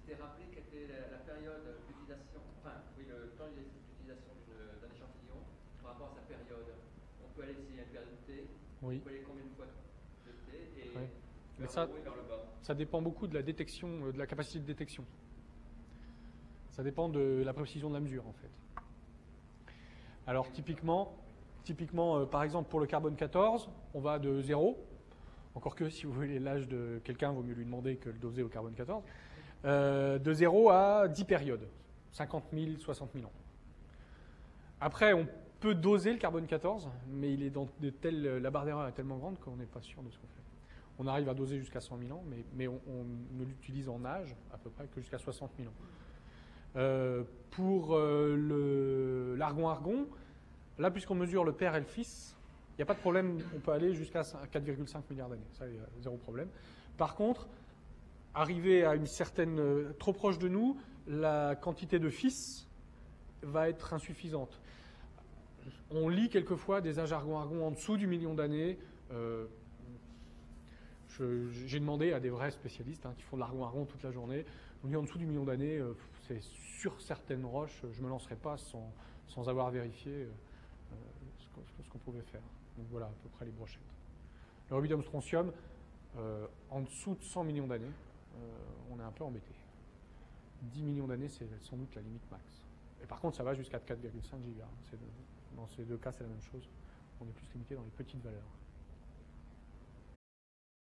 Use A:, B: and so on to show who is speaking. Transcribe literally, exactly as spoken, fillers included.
A: s'est rappelé quelle était la, la période d'utilisation, enfin, oui, le temps d'utilisation d'un échantillon par rapport à sa période. On peut aller s'il y a une période de T,
B: oui.
A: on peut aller combien de fois de T, et
B: Ouais. Mais
A: vers
B: ça,
A: le haut et vers le bas.
B: Ça dépend beaucoup de la détection, de la capacité de détection. Ça dépend de la précision de la mesure, en fait. Alors, typiquement, typiquement euh, par exemple, pour le carbone quatorze, on va de zéro. Encore que, si vous voulez l'âge de quelqu'un, il vaut mieux lui demander que le doser au carbone quatorze. Euh, de zéro à dix périodes, cinquante mille, soixante mille ans. Après, on peut doser le carbone quatorze, mais il est dans de telles, la barre d'erreur est tellement grande qu'on n'est pas sûr de ce qu'on fait. On arrive à doser jusqu'à cent mille ans, mais, mais on, on ne l'utilise en âge, à peu près, que jusqu'à soixante mille ans. Euh, pour euh, l'argon-argon, là, puisqu'on mesure le père et le fils, il n'y a pas de problème, on peut aller jusqu'à quatre virgule cinq milliards d'années, ça, il y a zéro problème. Par contre, arrivé à une certaine, euh, trop proche de nous, la quantité de fils va être insuffisante. On lit quelquefois des âges argon-argon en dessous du million d'années. Euh, J'ai demandé à des vrais spécialistes hein, qui font de l'argon-argon toute la journée. On dit en dessous du million d'années, euh, c'est sur certaines roches, je ne me lancerai pas sans, sans avoir vérifié euh, ce qu'on ce qu'on pouvait faire. Donc voilà à peu près les brochettes. Le rubidium strontium, euh, en dessous de cent millions d'années, euh, on est un peu embêté. dix millions d'années, c'est sans doute la limite max. Et par contre, ça va jusqu'à quatre virgule cinq gigas. Dans ces deux cas, c'est la même chose. On est plus limité dans les petites valeurs.